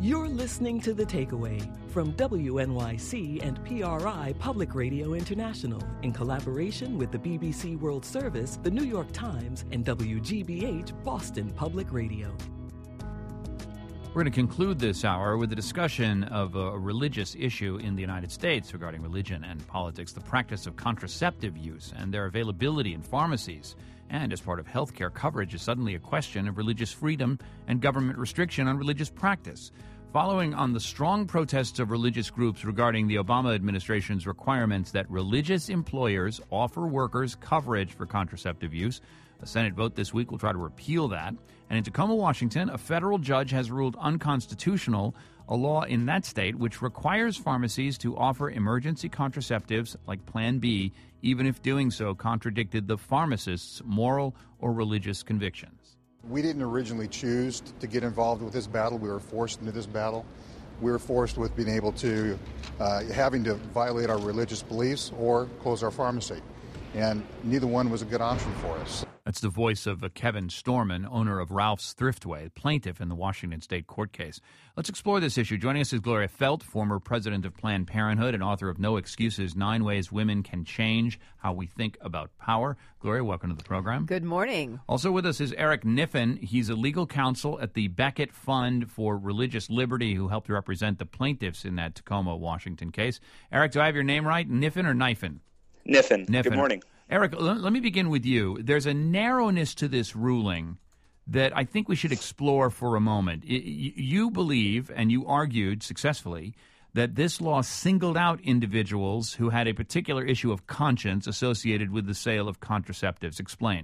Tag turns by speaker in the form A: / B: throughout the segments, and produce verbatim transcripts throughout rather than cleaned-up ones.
A: You're listening to The Takeaway from W N Y C and P R I Public Radio International in collaboration with the B B C World Service, the New York Times, and W G B H Boston Public Radio.
B: We're going to conclude this hour with a discussion of a religious issue in the United States regarding religion and politics, the practice of contraceptive use and their availability in pharmacies. And as part of health care coverage is suddenly a question of religious freedom and government restriction on religious practice. Following on the strong protests of religious groups regarding the Obama administration's requirements that religious employers offer workers coverage for contraceptive use, a Senate vote this week will try to repeal that. And in Tacoma, Washington, a federal judge has ruled unconstitutional a law in that state which requires pharmacies to offer emergency contraceptives like Plan B, even if doing so contradicted the pharmacist's moral or religious convictions.
C: We didn't originally choose to get involved with this battle. We were forced into this battle. We were forced with being able to, uh, having to violate our religious beliefs or close our pharmacy. And neither one was a good option for us.
B: That's the voice of Kevin Storman, owner of Ralph's Thriftway, plaintiff in the Washington State court case. Let's explore this issue. Joining us is Gloria Feldt, former president of Planned Parenthood and author of No Excuses, Nine Ways Women Can Change How We Think About Power. Gloria, welcome to the program.
D: Good morning.
B: Also with us is Eric Kniffen. He's a legal counsel at the Becket Fund for Religious Liberty, who helped represent the plaintiffs in that Tacoma, Washington case. Eric, do I have your name right? Kniffen or Kniffen?
E: Kniffen.
B: Kniffen.
E: Good morning.
B: Eric, let me begin with you. There's a narrowness to this ruling that I think we should explore for a moment. You believe, and you argued successfully, that this law singled out individuals who had a particular issue of conscience associated with the sale of contraceptives. Explain.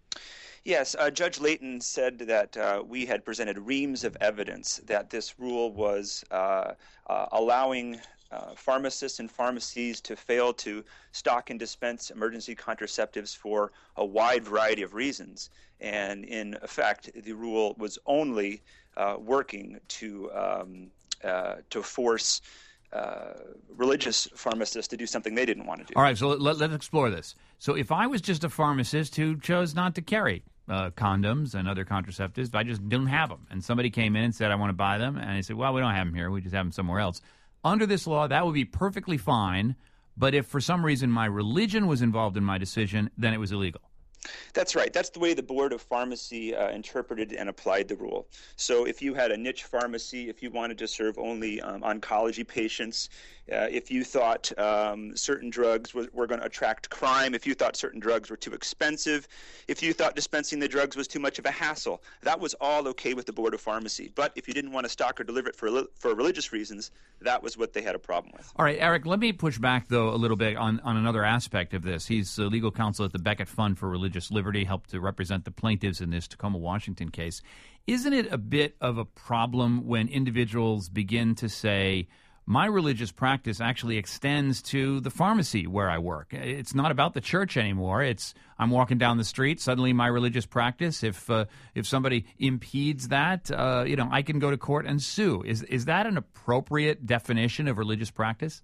E: Yes, uh, Judge Layton said that uh, we had presented reams of evidence that this rule was uh, uh, allowing Uh, pharmacists and pharmacies to fail to stock and dispense emergency contraceptives for a wide variety of reasons. And in effect, the rule was only uh, working to um, uh, to force uh, religious pharmacists to do something they didn't want to do.
B: All right, so let, let's explore this. So if I was just a pharmacist who chose not to carry uh, condoms and other contraceptives, but I just didn't have them, and somebody came in and said, I want to buy them, and I said, well, we don't have them here. We just have them somewhere else. Under this law, that would be perfectly fine, but if for some reason my religion was involved in my decision, then it was illegal.
E: That's right. That's the way the Board of Pharmacy uh, interpreted and applied the rule. So if you had a niche pharmacy, if you wanted to serve only um, oncology patients, uh, if you thought um, certain drugs were, were going to attract crime, if you thought certain drugs were too expensive, if you thought dispensing the drugs was too much of a hassle, that was all okay with the Board of Pharmacy. But if you didn't want to stock or deliver it for, for religious reasons, that was what they had a problem with.
B: All right, Eric, let me push back, though, a little bit on, on another aspect of this. He's uh, legal counsel at the Becket Fund for Religious Liberty, helped to represent the plaintiffs in this Tacoma, Washington case. Isn't it a bit of a problem when individuals begin to say, my religious practice actually extends to the pharmacy where I work? It's not about the church anymore. It's I'm walking down the street, suddenly my religious practice, if uh, if somebody impedes that, uh, you know, I can go to court and sue. Is is that an appropriate definition of religious practice?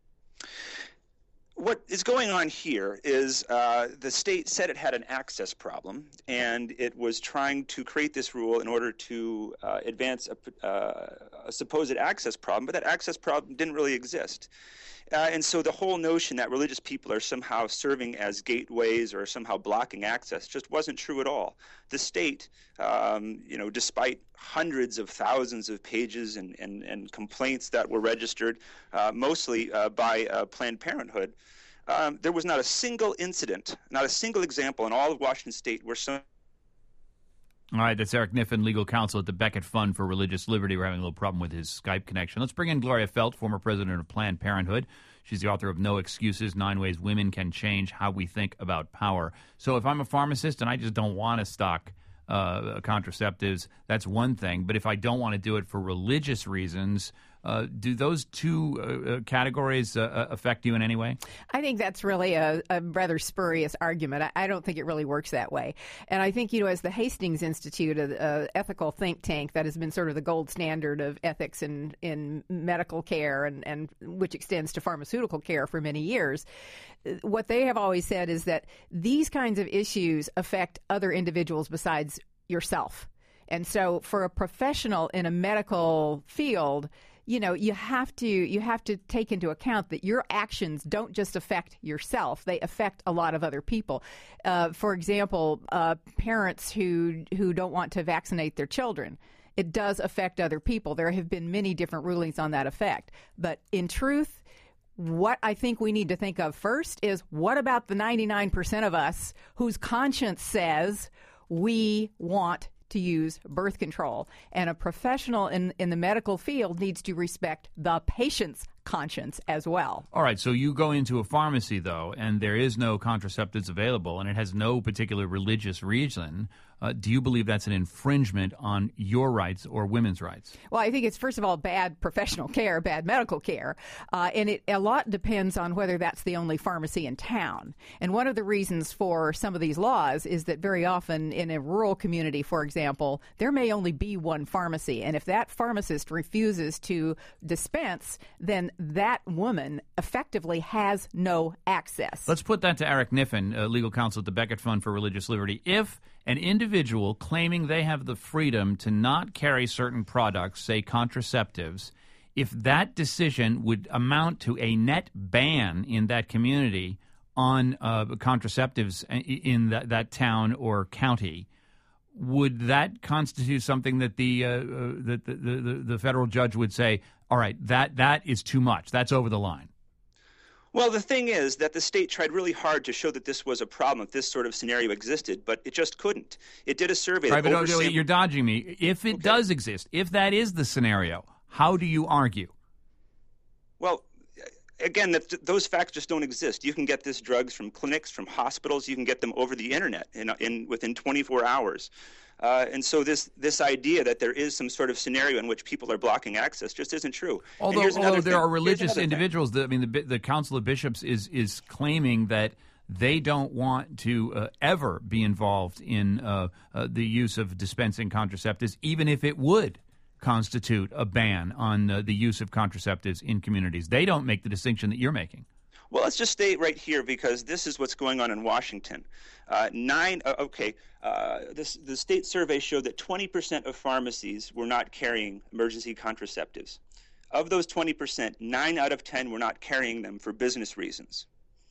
E: What is going on here is uh, the state said it had an access problem, and it was trying to create this rule in order to uh, advance a, uh, a supposed access problem, but that access problem didn't really exist. Uh, and so the whole notion that religious people are somehow serving as gateways or somehow blocking access just wasn't true at all. The state, um, you know, despite hundreds of thousands of pages and, and, and complaints that were registered, uh, mostly uh, by uh, Planned Parenthood, um, there was not a single incident, not a single example in all of Washington State where some
B: All right, that's Eric Kniffen, legal counsel at the Becket Fund for Religious Liberty. We're having a little problem with his Skype connection. Let's bring in Gloria Feldt, former president of Planned Parenthood. She's the author of No Excuses, Nine Ways Women Can Change How We Think About Power. So if I'm a pharmacist and I just don't want to stock uh, contraceptives, that's one thing. But if I don't want to do it for religious reasons, Uh, do those two uh, categories uh, affect you in any way?
D: I think that's really a, a rather spurious argument. I, I don't think it really works that way. And I think, you know, as the Hastings Institute, an ethical think tank that has been sort of the gold standard of ethics in, in medical care and, and which extends to pharmaceutical care for many years, what they have always said is that these kinds of issues affect other individuals besides yourself. And so for a professional in a medical field, you know, you have to you have to take into account that your actions don't just affect yourself; they affect a lot of other people. Uh, for example, uh, parents who who don't want to vaccinate their children. It does affect other people. There have been many different rulings on that effect. But in truth, what I think we need to think of first is, what about the ninety-nine percent of us whose conscience says we want to use birth control? And a professional in, in the medical field needs to respect the patient's conscience as well.
B: All right, so you go into a pharmacy, though, and there is no contraceptives available, and it has no particular religious reason. Uh, do you believe that's an infringement on your rights or women's rights?
D: Well, I think it's, first of all, bad professional care, bad medical care, uh, and it a lot depends on whether that's the only pharmacy in town. And one of the reasons for some of these laws is that very often in a rural community, for example, there may only be one pharmacy, and if that pharmacist refuses to dispense, then that woman effectively has no access.
B: Let's put that to Eric Kniffen, uh, legal counsel at the Becket Fund for Religious Liberty. If an individual claiming they have the freedom to not carry certain products, say contraceptives, if that decision would amount to a net ban in that community on uh, contraceptives in that, that town or county, would that constitute something that the, uh, uh, that the, the the federal judge would say, all right, that that is too much, that's over the line?
E: Well, the thing is that the state tried really hard to show that this was a problem, if this sort of scenario existed, but it just couldn't. It did a survey.
B: Right,
E: that
B: but
E: oversam-
B: no, you're dodging me. If it
E: okay.
B: does exist, if that is the scenario, how do you argue?
E: Well, again, that, those facts just don't exist. You can get this drugs from clinics, from hospitals. You can get them over the internet in, in within twenty-four hours. Uh, and so this this idea that there is some sort of scenario in which people are blocking access just isn't true.
B: Although, although there
E: thing.
B: are religious
E: thing.
B: individuals, that, I mean, the, the Council of Bishops is is claiming that they don't want to uh, ever be involved in uh, uh, the use of dispensing contraceptives, even if it would constitute a ban on uh, the use of contraceptives in communities. They don't make the distinction that you're making.
E: Well, let's just stay right here because this is what's going on in Washington. Uh, nine, uh, okay, uh, this, the state survey showed that twenty percent of pharmacies were not carrying emergency contraceptives. Of those twenty percent, nine out of ten were not carrying them for business reasons.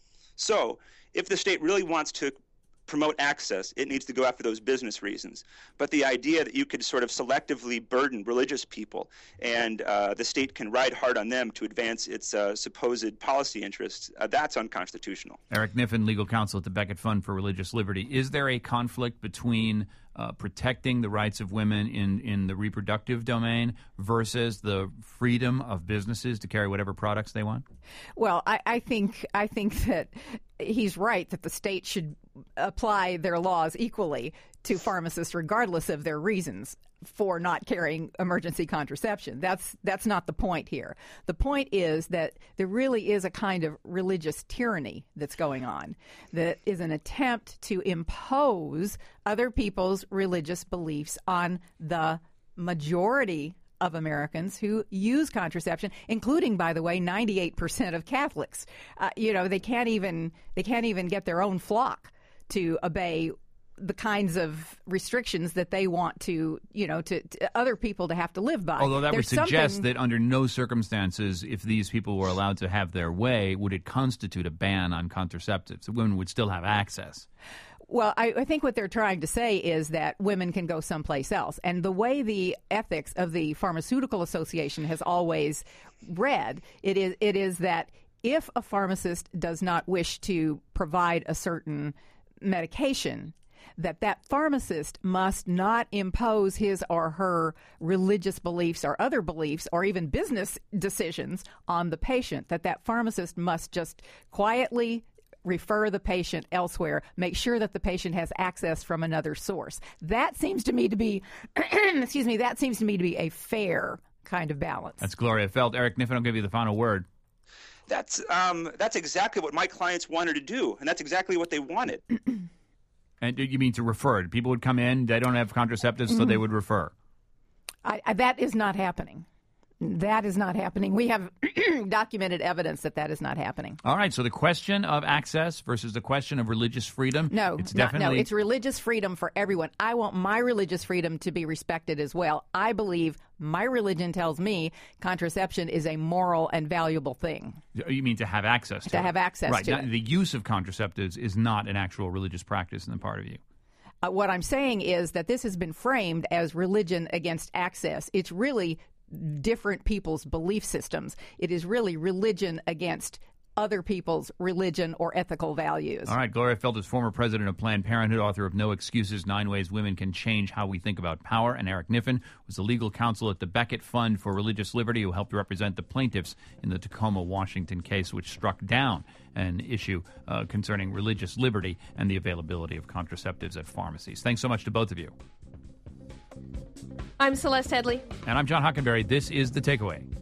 E: So if the state really wants to promote access, it needs to go after those business reasons. But the idea that you could sort of selectively burden religious people and uh, the state can ride hard on them to advance its uh, supposed policy interests, uh, that's unconstitutional.
B: Eric Kniffen, legal counsel at the Becket Fund for Religious Liberty. Is there a conflict between uh, protecting the rights of women in, in the reproductive domain versus the freedom of businesses to carry whatever products they want?
D: Well, I, I think I think that he's right that the state should apply their laws equally to pharmacists regardless of their reasons for not carrying emergency contraception. That's that's not the point here. The point is that there really is a kind of religious tyranny that's going on that is an attempt to impose other people's religious beliefs on the majority of Americans who use contraception, including, by the way, ninety-eight percent of Catholics. Uh, you know, they can't even they can't even get their own flock to obey the kinds of restrictions that they want to, you know, to, to other people to have to live by.
B: Although that
D: There's
B: would suggest
D: something...
B: that under no circumstances, if these people were allowed to have their way, would it constitute a ban on contraceptives. Women would still have access.
D: Well, I, I think what they're trying to say is that women can go someplace else. And the way the ethics of the Pharmaceutical Association has always read, it is it is that if a pharmacist does not wish to provide a certain medication, that that pharmacist must not impose his or her religious beliefs or other beliefs or even business decisions on the patient, that that pharmacist must just quietly refer the patient elsewhere, make sure that the patient has access from another source. That seems to me to be, excuse me, that seems to me to be a fair kind of balance.
B: That's Gloria Feld. Eric Kniffen, I'll give you the final word.
E: That's um, that's exactly what my clients wanted to do, and that's exactly what they wanted.
B: And you mean to refer? People would come in, they don't have contraceptives, mm-hmm. so they would refer.
D: I, I, that is not happening. That is not happening. We have documented evidence that that is not happening.
B: All right. So the question of access versus the question of religious freedom.
D: No,
B: it's
D: not,
B: definitely
D: no. It's religious freedom for everyone. I want my religious freedom to be respected as well. I believe my religion tells me contraception is a moral and valuable thing.
B: You mean to have access to
D: To
B: it.
D: have access
B: right.
D: to
B: Now,
D: it.
B: the use of contraceptives is not an actual religious practice on the part of you.
D: Uh, what I'm saying is that this has been framed as religion against access. It's really different people's belief systems. It is really religion against other people's religion or ethical values.
B: All right. Gloria Feldt is former president of Planned Parenthood, author of No Excuses, Nine Ways Women Can Change How We Think About Power. And Eric Kniffen was the legal counsel at the Becket Fund for Religious Liberty, who helped represent the plaintiffs in the Tacoma, Washington case, which struck down an issue uh, concerning religious liberty and the availability of contraceptives at pharmacies. Thanks so much to both of you.
F: I'm Celeste Headley.
B: And I'm John Hockenberry. This is The Takeaway.